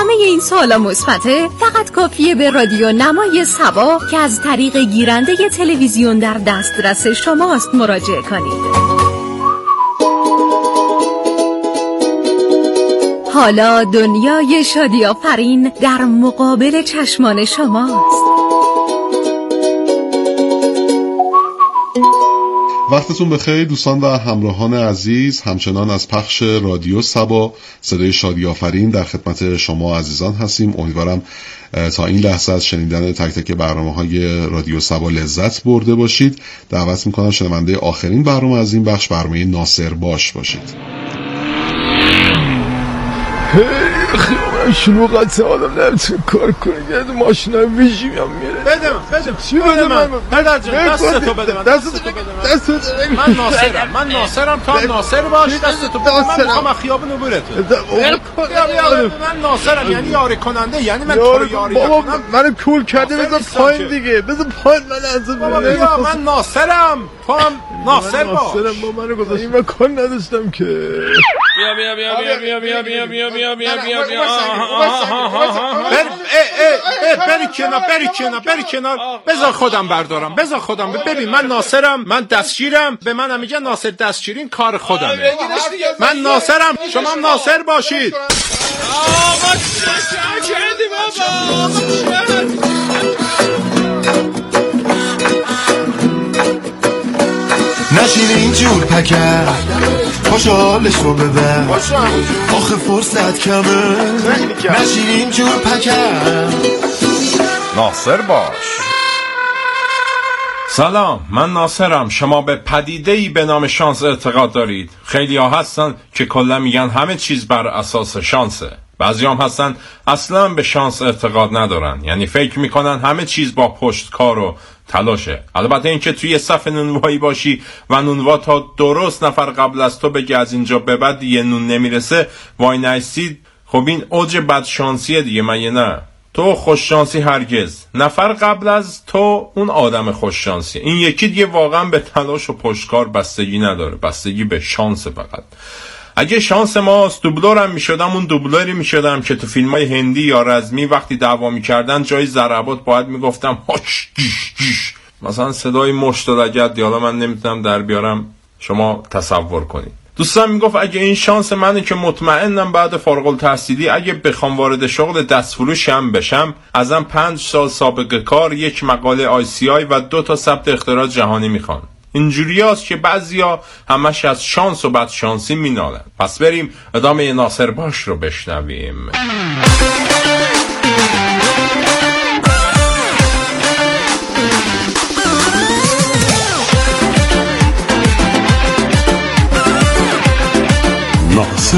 همه این سوالا مثبته، فقط کافیه به رادیو نمای سبا که از طریق گیرنده تلویزیون در دسترس شماست مراجعه کنید. حالا دنیای شادی آفرین در مقابل چشمان شماست. وقتتون بخیر دوستان و همراهان عزیز، همچنان از پخش رادیو سبا صدای شادی آفرین در خدمت شما عزیزان هستیم. امیدوارم تا این لحظه از شنیدن تک تک برنامه‌های رادیو سبا لذت برده باشید. دعوت میکنم شنونده آخرین برنامه از این بخش برنامه ناصر باش باشید. خیلی شلوغت آدم نمیتونه کار کنه، یه ماشین هم ویژی هم میره. بده چی بده من؟ پدر جان دستتو بده من، دستتو بده. من ناصرم تو هم ناصر باش، دستتو بده من، میخوام خیابون عبورت من ناصرم، یعنی یاری کننده، یعنی من تو رو یاری کنم. منو کول کرده، بذار پایین دیگه، بذار پایین. من ناصرم تو هم ناصر باش. ناصرم با منو گذاشتی، من کار نداشتم که. بیا بری کنار بذار خودم بردارم، بذار خودم. ببین من ناصرم، من دستگیرم، به منم میگن ناصر دستگیرین کار خودمه. من ناصرم، شما هم ناصر باشید. نشین اینجور پکر خوشحالش رو ببر، آخه فرصت کمه. نشین اینجور پکر ناصر باش. سلام، من ناصرم. شما به پدیده‌ای به نام شانس اعتقاد دارید. خیلی ها هستن که کلا میگن همه چیز بر اساس شانسه. بعضی هم هستن اصلا به شانس اعتقاد ندارن، یعنی فکر میکنن همه چیز با پشتکار و تلاشه. البته این که توی صف نونوایی باشی و نونوا تا درست نفر قبل از تو بگه از اینجا به بعد یه نون نمیرسه وای نایستید، خب این اوج بدشانسیه دیگه، مگه نه؟ تو خوششانسی هرگز، نفر قبل از تو اون آدم خوششانسی. این یکی دیگه واقعا به تلاش و پشتکار بستگی نداره، بستگی به شانس فقط. اگه شانس ماست دوبلورم میشدم، اون دوبلوری میشدم که تو فیلمای هندی یا رزمی وقتی دعوا میکردن جای ضربات باید میگفتم هاش گیش گیش، مثلا صدای مشت و لگد، حالا من نمیتونم در بیارم، شما تصور کنید. دوستان میگفت اگه این شانس منه که مطمئنم بعد فارغ التحصیلی اگه بخوام وارد شغل دستفروشی هم بشم، ازم 5 سال سابقه کار، 1 مقاله ICI و 2 تا ثبت اختراع جهانی میخوان. اینجوری هست که بعضیا همش از شانس و بدشانسی مینالن. پس بریم ادامه ناصر باش رو بشنویم. ناصر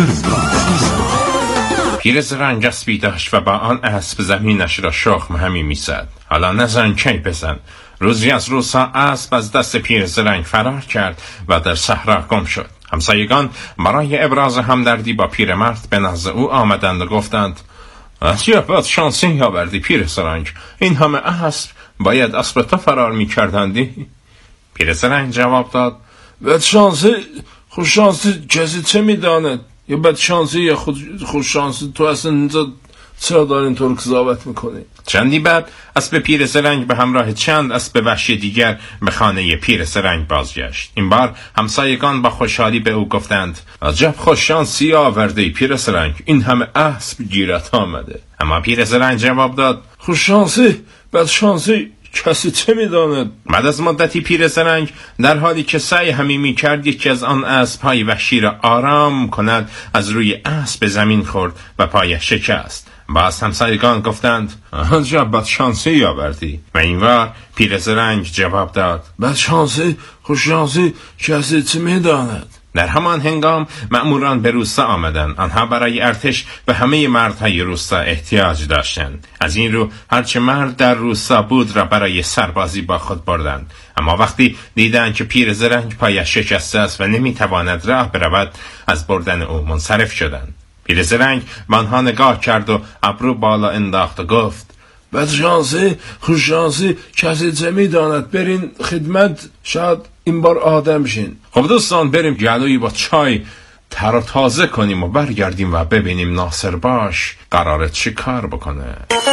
پیرز رنگ اسبی داشت و با آن اسب زمینش را شخم همی میزد. حالا نزن کی بزن. روزی از روزها اسب از دست پیرز رنگ فرار کرد و در صحرا گم شد. همسایگان برای ابراز همدردی با پیرمرد به نزد او آمدند و گفتند چه بدشانسی آوردی پیرز رنگ، این همه اسب باید اسب تو فرار میکردندی؟ پیرز رنگ جواب داد بدشانسی خوششانسی کسی چه میداند؟ یا بدشانسی یا خوششانسی، تو اصلا اینجا چرا دارین طور قضاوت میکنی؟ چندی بعد اسب پیرز رنگ به همراه چند اسب وحشی دیگر به خانه پیرز رنگ بازگشت. این بار همسایگان با خوشحالی به او گفتند عجب خوششانسی آورده پیرز رنگ، این همه اسب گیرت آمده. اما پیرز رنگ جواب داد خوششانسی بدشانسی کسی چه میداند؟ بعد از مدتی پیرز رنگ در حالی که سعی همی میکرد یکی از آن اسب‌های وحشی را آرام کند از روی اسب زمین خورد و پایش شکست. باز همسایگان گفتند عجب بدشانسی آوردی. و اینوار پیرز رنگ جواب داد بدشانسی خوششانسی کسی چه میداند؟ در همان هنگام مأموران به روستا آمدند. آنها برای ارتش به همه مردهای روستا احتیاج داشتند. از این رو هرچه مرد در روستا بود را برای سربازی با خود بردند. اما وقتی دیدند که پیرز رنگ پایش شکسته است و نمیتواند راه برود، از بردن او منصرف شدند. پیرز رنگ به آنها نگاه کرد و ابرو بالا انداخت و گفت بدشانسی خوششانسی کسی چه میداند، برین خدمت، شاید این بار آدم شین. خب دوستان بریم گلویی با چای تر و تازه کنیم و برگردیم و ببینیم ناصر باش قراره چی کار بکنه.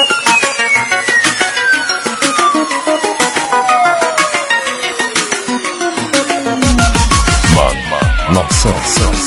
من ناصر.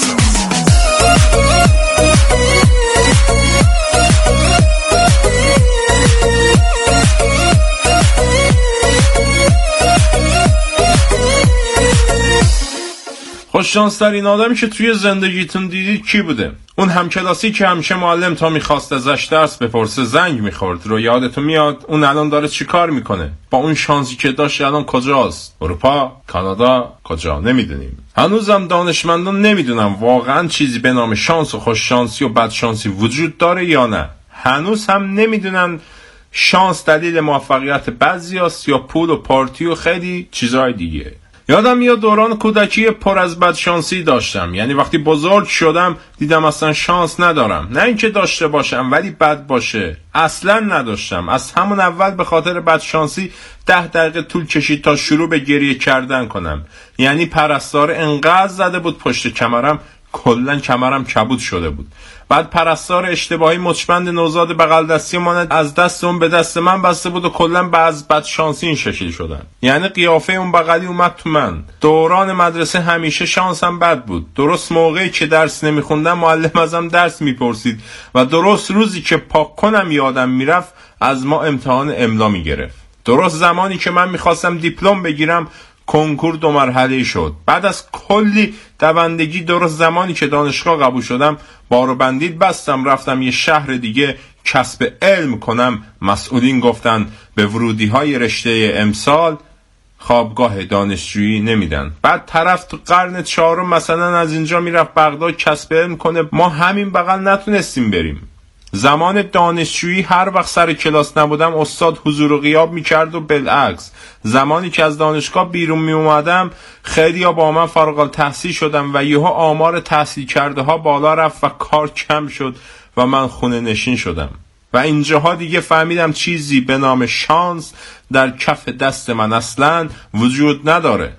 خوششانس ترین آدمی که توی زندگیتون دیدید کی بوده؟ اون همکلاسی که همیشه معلم تا میخواست ازش درس بپرسه زنگ میخورد. رو یادتون میاد اون الان داره چی کار میکنه؟ با اون شانسی که داشت الان کجاست؟ اروپا؟ کانادا؟ کجا؟ نمیدونیم. هنوزم دانشمندان نمیدونم واقعا چیزی به نام شانس و خوششانسی و بدشانسی وجود داره یا نه. هنوز هم نمیدونن شانس دلیل موفقیت بعضیاست یا پول و پارتی و خیلی چیزای دیگه. یادم میاد دوران کودکی پر از بدشانسی داشتم. یعنی وقتی بزرگ شدم دیدم اصلا شانس ندارم. نه اینکه داشته باشم ولی بد باشه. اصلا نداشتم. از همون اول به خاطر بدشانسی 10 دقیقه طول کشید تا شروع به گریه کردن کنم. یعنی پرستار انقدر زده بود پشت کمرم کلن کمرم کبود شده بود. بعد پرستار اشتباهی مچبند نوزاد بغل دستی ماند از دست اون به دست من بسته بود و کلن بعض بدشانسی این شکل شدن. یعنی قیافه اون بغلی اومد تو من. دوران مدرسه همیشه شانسم بد بود. درست موقعی که درس نمیخوندم معلم ازم درس میپرسید و درست روزی که پاک کنم یادم میرفت از ما امتحان املا میگرفت. درست زمانی که من میخواستم دیپلم بگیرم کنکور 2 مرحله‌ای شد. بعد از کلی دوندگی درست زمانی که دانشگاه قبول شدم بارو بندید بستم رفتم یه شهر دیگه کسب علم کنم. مسئولین گفتن به ورودی‌های رشته امسال خوابگاه دانشجویی نمیدن. بعد طرف تو قرن 4 مثلا از اینجا میرفت بغداد کسب علم کنه. ما همین بغل نتونستیم بریم. زمان دانشجویی هر وقت سر کلاس نبودم استاد حضور و غیاب میکرد و بالعکس زمانی که از دانشگاه بیرون می اومدم خیلیا با من فارغ التحصیل شدم و یهو آمار تحصیل کرده ها بالا رفت و کار کم شد و من خونه نشین شدم. و اینجاها دیگه فهمیدم چیزی به نام شانس در کف دست من اصلا وجود نداره.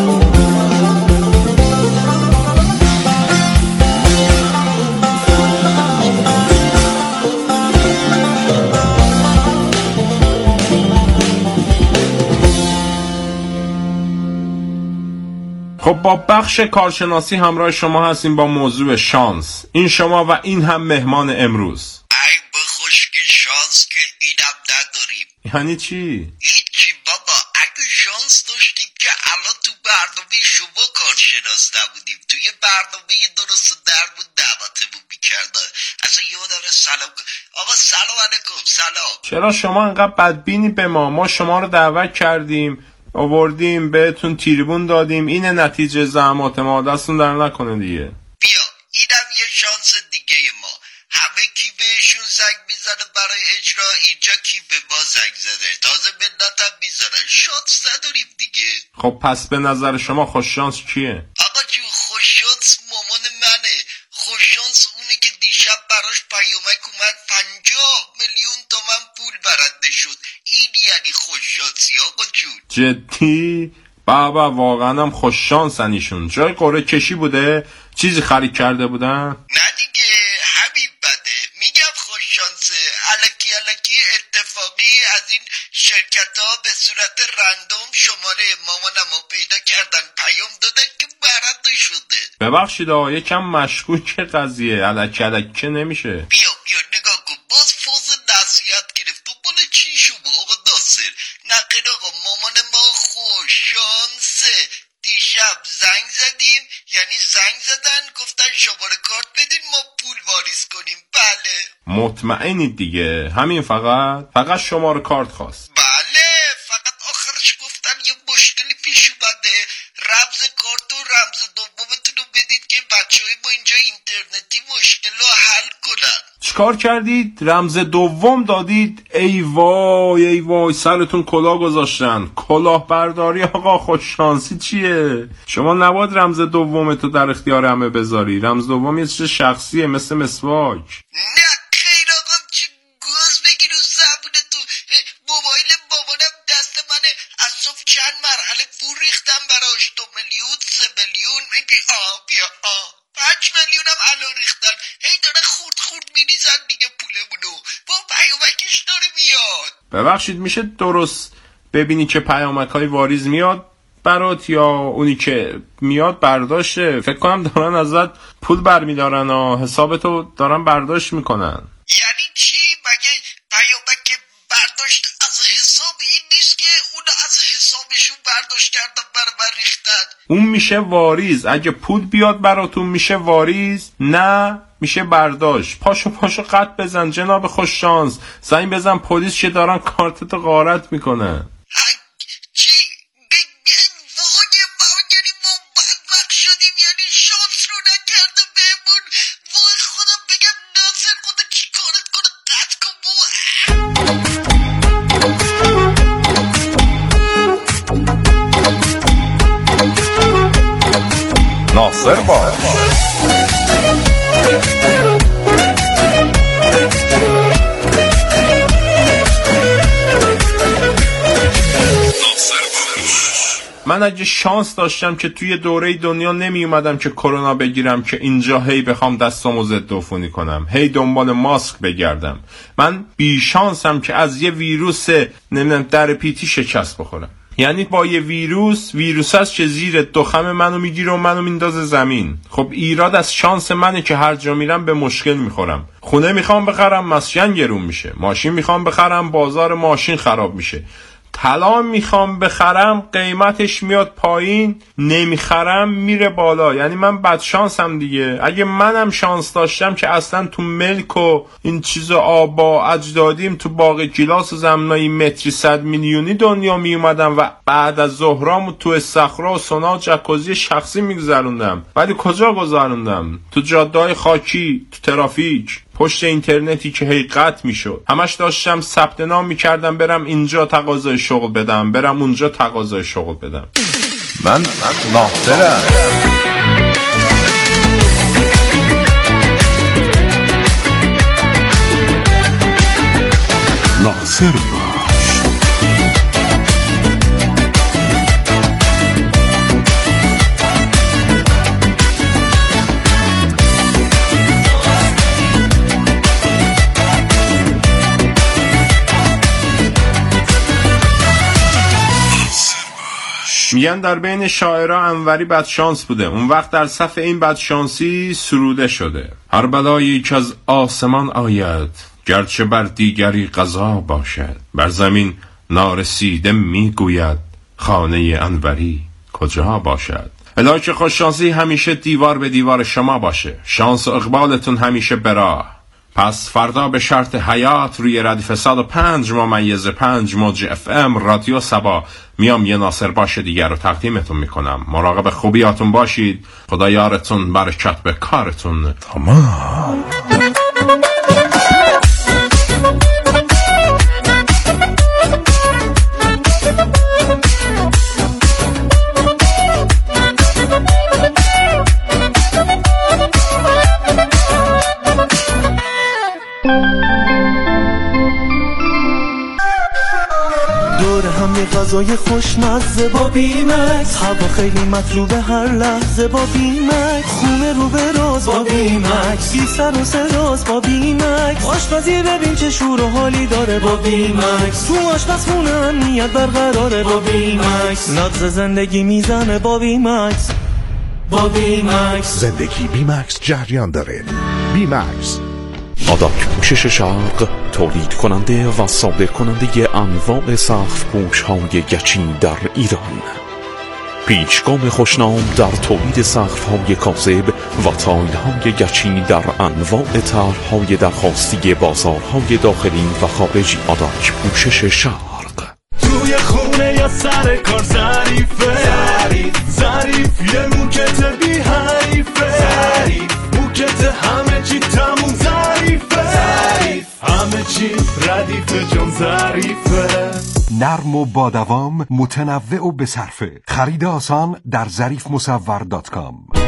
خب با بخش کارشناسی همراه شما هستیم با موضوع شانس. این شما و این هم مهمان امروز. ای بخشکی شانس که اینم نداریم. یعنی چی؟ هیچی بابا. اگه شانس داشتیم که الان تو برنامه شما کارشناس نبودیم. توی برنامه درست و درمون دعوتمون میکردن. اصلا یادم سلام آقا سلام علیکم. سلام. چرا شما انقدر بدبینی به ما شما رو دعوت کردیم آوردیم بهتون تریبون دادیم. اینه نتیجه زحمات ما. دستون در نکنه دیگه. بیا اینم یه شانس دیگه ما. همه کی بهشون زنگ میزنه برای اجرا. اینجا کی به ما زنگ زده. تازه منتم میزنن. شانس نداریم دیگه. خب پس به نظر شما خوششانس کیه؟ آقا جون خوششانس مامان منه. خوششانس اونه که دیشب براش پیامک اومد 50 میلیون تومان پول برنده شد. این یعنی خوششانسی آقا جون. جدی؟ بابا واقعا هم خوششانسن ایشون. جای قرعه کشی بوده؟ چیزی خرید کرده بودن؟ نه دیگه همین بده. میگم خوششانسه. الکی اتفاقی از این شرکت ها به صورت رندوم شماره مامانمو پیدا کردن پیام دادن که برنده شده. ببخشید یکم مشکوک قضیه. الکی نمیشه. بیا نگاه کن باز فوز نصیحت گرفت. تو بله چی شما آقا ناصر؟ نقید آقا مامان ما خوششانسه. دیشب زنگ زدیم یعنی زنگ زدن گفتن شماره کارت بدین ما پول واریز کنیم. بله مطمئنید دیگه؟ همین فقط شماره کارت خواست. بله فقط آخرش گفتن یه مشکلی پیش اومده. رمز کارت و رمز دومتون رو بدید که بچه‌های ما اینجا اینترنتی مشکل رو حل کنن. چیکار کردید؟ رمز دوم دادید؟ ای وای سرتون کلاه گذاشتن. کلاه برداری آقا. خوششانسی چیه؟ شما نباید رمز دومتو در اختیار همه بذاری. رمز دوم یه چیز شخصیه مثل مسواک. نه خیر آقا چی گوز بگیر و زبونه تو. موبایل بابانم دست منه. از صبح چند مرحله پول ریختم براش 2 میلیون 3 میلیون. میگی بیا بعد میلیون هم الان ریختن، هی داره خورد میریزن دیگه پولمونو. با پیامکش داره میاد. ببخشید میشه درست ببینی که پیامک‌های واریز میاد برات یا اونی که میاد برداشته؟ فکر کنم دارن ازت پول برمیدارن و حسابتو دارن برداشت میکنن. یعنی چی؟ مگه پیامک برداشت از حساب این نیست که اون از حسابشون برداشت کردن برای من ریختن؟ اون میشه واریز. اگه پول بیاد براتون میشه واریز، نه میشه برداشت. پاشو قط بزن جناب خوش شانس، زنگ بزن پلیس که دارن کارتتو غارت میکنن. چی؟ وای ما یعنی ما بدبخت شدیم، یعنی شانس رو نکرده بهمون. وای خودم بگم ناصر خدا چی کارت کنه، قطع کن ناصر با من اگه شانس داشتم که توی دوره دنیا نمی اومدم که کرونا بگیرم که اینجا هی بخوام دستامو ضد عفونی کنم، هی دنبال ماسک بگردم. من بی شانسم که از یه ویروس نمیدونم در پیتی شکست بخورم. یعنی با یه ویروس هست که زیر دخم منو میگیره و منو میندازه زمین. خب ایراد از شانس منه که هر جا میرم به مشکل میخورم. خونه میخوام بخرم مسکن گرون میشه، ماشین میخوام بخرم بازار ماشین خراب میشه، طلا میخوام بخرم قیمتش میاد پایین، نمیخرم میره بالا. یعنی من بد شانسم دیگه. اگه منم شانس داشتم که اصلا تو ملک و این چیزا آبا اجدادیم تو باغ گیلاس و زمنای متری 100 میلیونی دنیا میومدم و بعد از ظهرامو تو صخره و سونا جکوزی شخصی میگذروندم. ولی کجا گذروندم؟ تو جاده‌های خاکی، تو ترافیک، پشت اینترنتی که هی قطع میشد. همش داشتم ثبت نام میکردم برم اینجا تقاضای شغل بدم، برم اونجا تقاضای شغل بدم. من ناصرم. ناصر میگن در بین شاعرها انوری بدشانس بوده. اون وقت در صف این بدشانسی سروده شده: هر بلایی که از آسمان آید، گرچه بر دیگری قضا باشد، بر زمین نارسیده میگوید خانه انوری کجا باشد. الهی که خوششانسی همیشه دیوار به دیوار شما باشه، شانس و اقبالتون همیشه براه. پس فردا به شرط حیات روی ردیف 105.5 موج FM رادیو سبا میام یه ناصر باشه دیگر رو تقدیمتون میکنم. مراقب خوبیاتون باشید. خدا یارتون، برکت به کارتون. تمام. غذای خوشمزه با بیمکس، هوا خیلی مطلوبه هر لحظه با بیمکس، خونه رو به راز با بیمکس، بی سر و سراز با بیمکس، آشپزی ببین چه شور و حالی داره با بیمکس، تو آشپزخونه امنیت برقراره با بیمکس، نبض زندگی میزنه با بیمکس. با بیمکس زندگی بیمکس جریان داره. بیمکس آداک پوشش شرق، تولید کننده و صادر کننده انواع سقف پوش های گچی در ایران. پیچگام خوشنام در تولید سقف های کاذب و تایل های گچی در انواع طرح های درخواستی بازارهای داخلی و خارجی. آداک پوشش شرق. توی خونه یا سر کار ظریف یه موکت بی حریفه، موکت همه چی تموم ظریفه، همه چی ردیفه جون ظریفه، نرم و با دوام، متنوع و بصرفه. خرید آسان در ظریفمصور.com.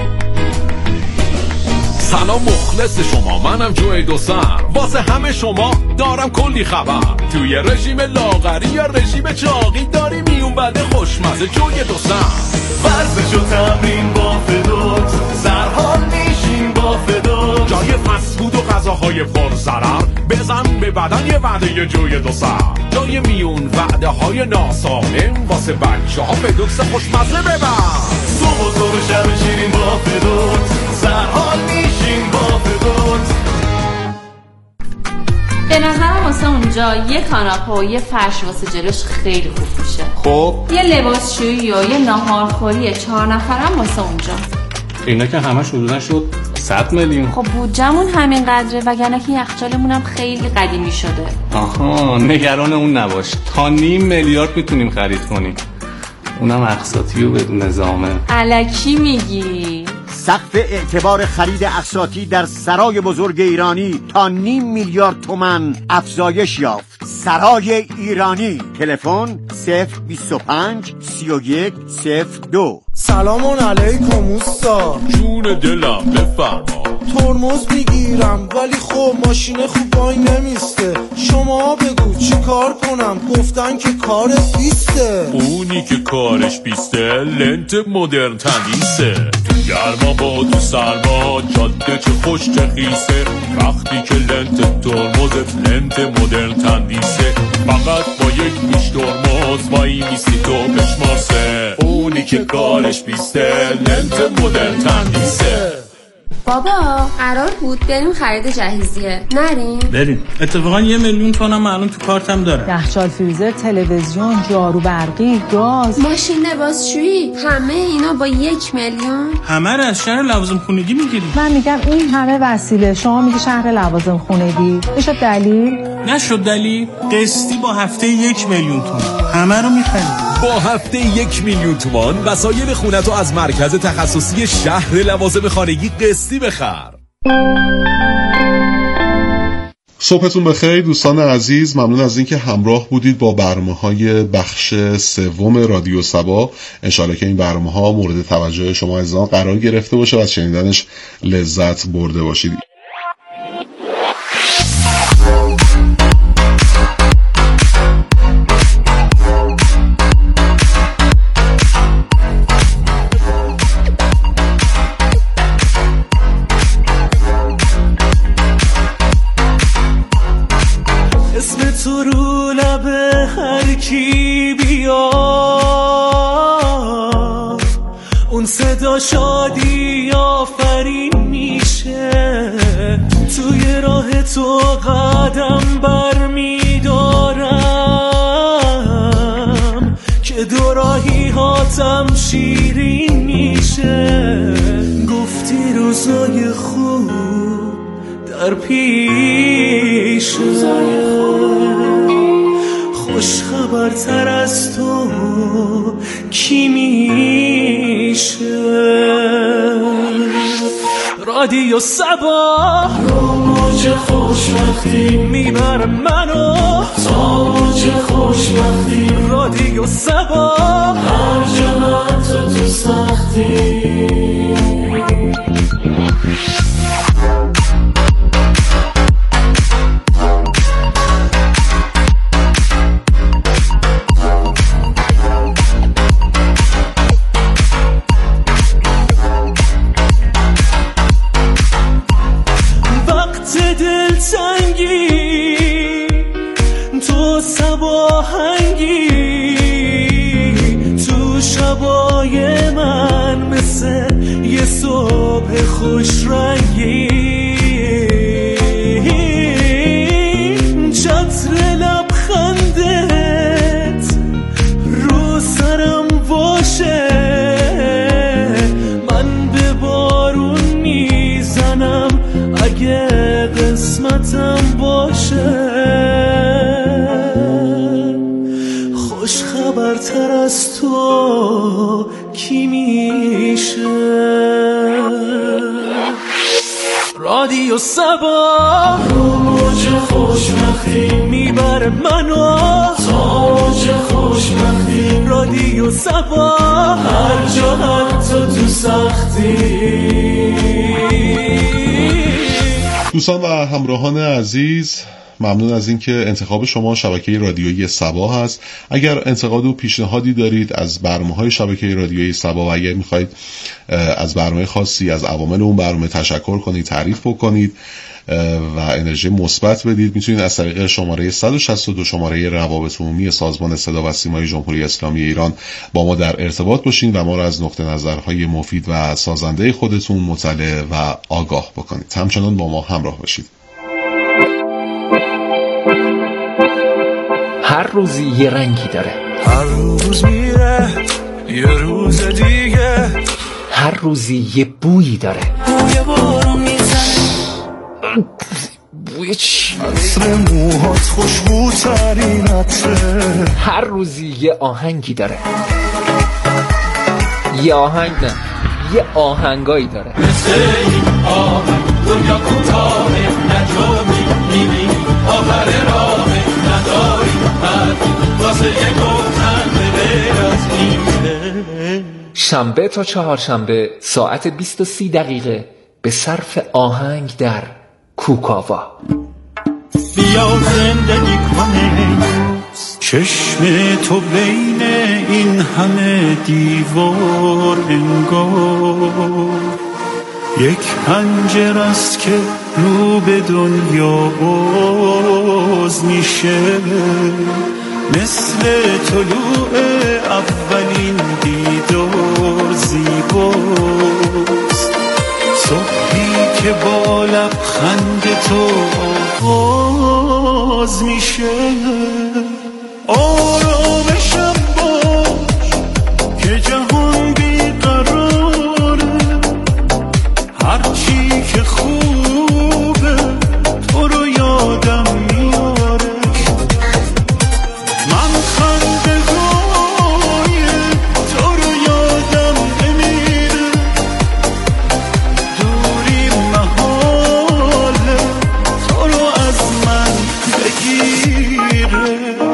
سلام مخلص شما، منم جوی دو سر، واسه همه شما دارم کلی خبر. توی رژیم لاغری یا رژیم چاقی داری میون بده خوشمزه جوی دو سر، ورزش و تمرین با فدوت سرحال میشیم فست فود و غذاهای پر ضرر، بزن به بدن یه وعده جوی دو سر، جای میون وعده های ناسالم واسه بچه ها فدوکس خوشمزه ببر. صبح و صبح شب شیرین با فدوت، سرحال میشین با فدوت. به نظرم واسه اونجا یه کاناپه و یه فرش واسه جلوش خیلی خوب میشه. خب یه لباسشویی و یه ناهارخوری 4 نفرم واسه اونجا. اینا که همش حدودا شد 100 میلیون. خب بودجمون همین قدره وگرنه که یخچالمون هم خیلی قدیمی شده. آها نگران اون نباش، تا 0.5 میلیارد میتونیم خرید کنیم، اونم اقساطی و بدون نظامه. الکی میگی؟ سقف اعتبار خرید اقساطی در سرای بزرگ ایرانی تا 0.5 میلیارد تومان افزایش یافت. سرای ایرانی، تلفن 025 31 02. سلام علیکم اوستا. جون دلم بفرما. ترمز میگیرم ولی خب ماشین خوب وای نمیسته، شما بگو چی کار کنم؟ گفتن که کار بیسته. اونی که کارش بیسته لنت مدرن تندیسه، تو گرما با تو سرما جاده چه خوش چه خیسه، وقتی که لنت ترمزت لنت مدرن تندیسه، فقط با یک میش ترمز وای میستی تو بشمارسه، اونی که کارش بیسته لنت مدرن تندیسه. بابا قرار بود بریم خرید جهیزیه، نریم؟ بریم. اتفاقا 1 میلیون تومنم معلوم تو کارتم داره. یخچال، فریزر، تلویزیون، جارو برقی، گاز، ماشین لباسشویی، همه اینا با 1 میلیون؟ همه رو از شهر لوازم خونگی میگیریم. من میگم این همه وسیله، شما میگی شهر لوازم خونگی. میشه دلیل؟ نشد دلیل. قسطی با هفته 1 میلیون تومان همه رو میخریم. با هفته 1 میلیون تومان وسایل خونتو از مرکز تخصصی شهر لوازم خانگی قسطی بخر. صبحتون بخیر دوستان عزیز، ممنون از اینکه همراه بودید با برنامه‌های بخش 3 رادیو صبا. انشالله که این برنامه‌ها مورد توجه شما عزیزان قرار گرفته باشه و از شنیدنش لذت برده باشید. تو رو لبه هر کی بیاد، اون صدا شادی آفرین میشه، توی راه تو قدم بر میدارم که دو راهی هاتم شیرین میشه. گفتی روزای خوب در پیش، خوش خبرتر از تو کی میشه؟ رادیو صبا رو موج خوشبختی میبره منو تا موج خوشبختی. رادیو صبا هر جا تو سختی. تو صباهنگی تو شبای من مثل یه صبح خوش رنگی، چتر لبخندت رو سرم باشه، من به بارون میزنم اگه قسمتم باشه. خوش خبرتر از تو کی میشه؟ رادیو صبا رو موج خوشبختی میبره منو تا موج خوشبختی. رادیو صبا هر جا حتی تو سختی. دوستان و همراهان عزیز، ممنون از اینکه انتخاب شما شبکه رادیویی صبا هست. اگر انتقاد و پیشنهادی دارید از برنامه‌های شبکه رادیویی صبا و اگر می‌خواید از برنامه خاصی از عوامل اون برنامه تشکر کنید، تعریف بکنید و انرژی مثبت بدید، میتونید از طریق شماره 162 شماره روابط عمومی سازمان صدا و سیمای جمهوری اسلامی ایران با ما در ارتباط باشین و ما را از نقطه نظرهای مفید و سازنده خودتون مطلع و آگاه بکنید. همچنان با ما همراه باشید. هر روزی یه رنگی داره، هر روز میره یه روز دیگه، هر روزی یه بویی داره. بوی بارون میزنه، بوی چی؟ عطر موهات خوشبوترین عطره. هر روزی یه آهنگی داره، یه آهنگ نه، یه آهنگایی داره. مثل این آهنگ دنیا کوتاه، نجامی میبینی آخر راه، نداری حرفی واسه یه گفتن به از این. شنبه تا چهارشنبه ساعت 20:30 به صرف آهنگ در کوکاوا. بیا زندگی کنه چشم تو بین این همه دیوار، انگار یک پنجره است که رو به دنیا باز میشه، مثل طلوع اولین دیدار زیباست، صبحی که با لبخند تو آغاز میشه. آرامشم باش که جهان بیقراره، هرچی که خوبه تو رو یادم میاره، من خنده‌های تو رو یادم نمیره، دوری محاله تو رو از من بگیره.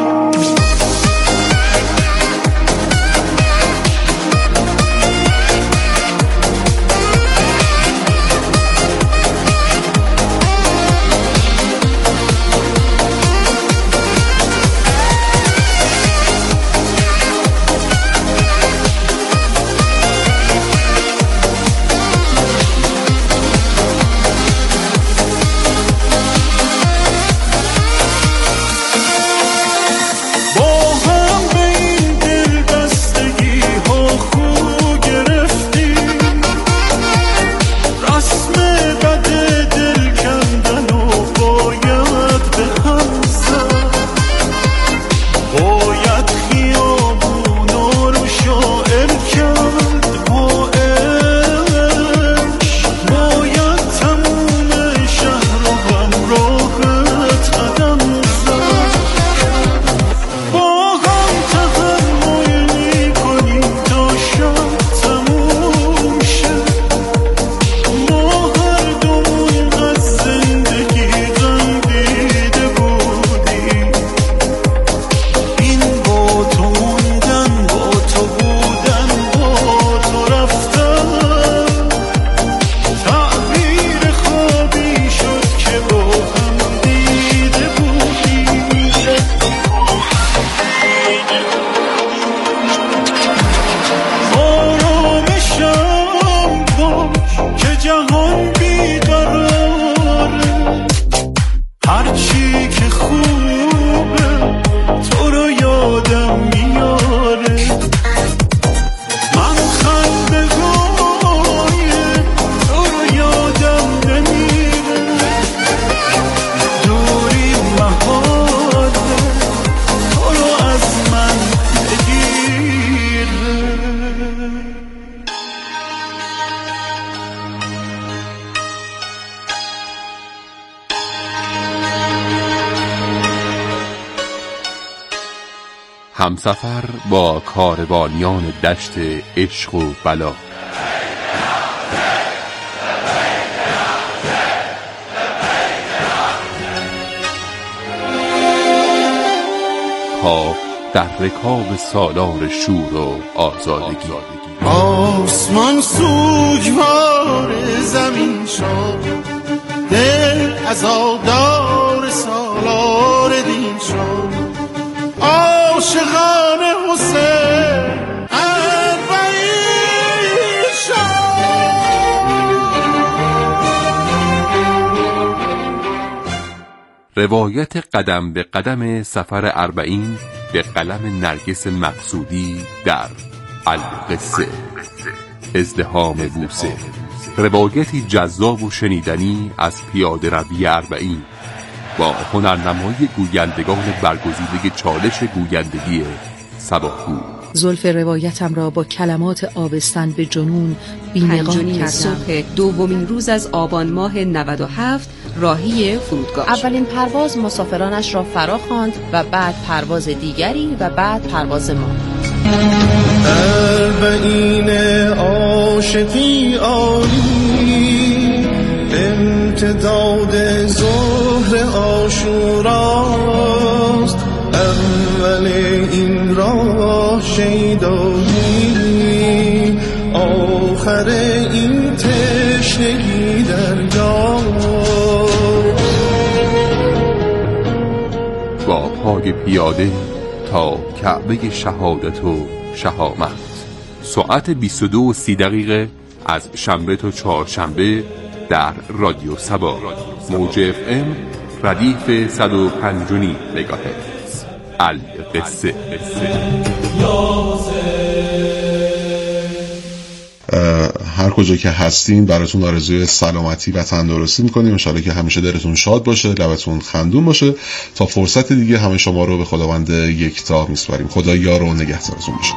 همسفر با کاروانیان دشت عشق و بلا. کاو در رکاب سالار شور و آزادگی. آسمان سوگوار زمین شد، دل عزادار سالار دین شد عاشقان حسین اربعین شد. روایت قدم به قدم سفر اربعین به قلم نرگس مقصودی در القصه. ازدحام بوسه، روایتی جذاب و شنیدنی از پیاده روی اربعین با هنرنمای گویندگان برگزیده چالش گویندگی صباحگو. زلف روایتم را با کلمات آبستن به جنون بی‌نقاب کردم. صبح دومین روز از آبان ماه 97 راهی فرودگاه. اولین پرواز مسافرانش را فرا خواند و بعد پرواز دیگری و بعد پرواز ما. اربعین عاشقی عالی امتداد ظهر عاشوراست، اول این راه شیدایی آخر این تشنگی درگاه. با پای پیاده تا کعبه شهادت و شهامت. ساعت 22:30 از شنبه تا چهارشنبه در رادیو سبا، موج FM ردیف 105 مگاهرتز. القصه. هر کجا که هستین براتون آرزوی سلامتی و تندرستی میکنیم. انشالله که همیشه دلتون شاد باشه، لبتون خندون باشه. تا فرصت دیگه همه شما رو به خداوند یکتا میسپاریم. خدا یار و نگهدارتون باشه.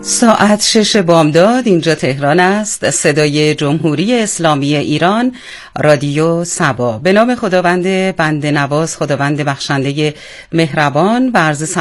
ساعت 6 بامداد، اینجا تهران است. صدای جمهوری اسلامی ایران، رادیو سبا. به نام خداوند بنده نواز، خداوند بخشنده مهربان، و عرض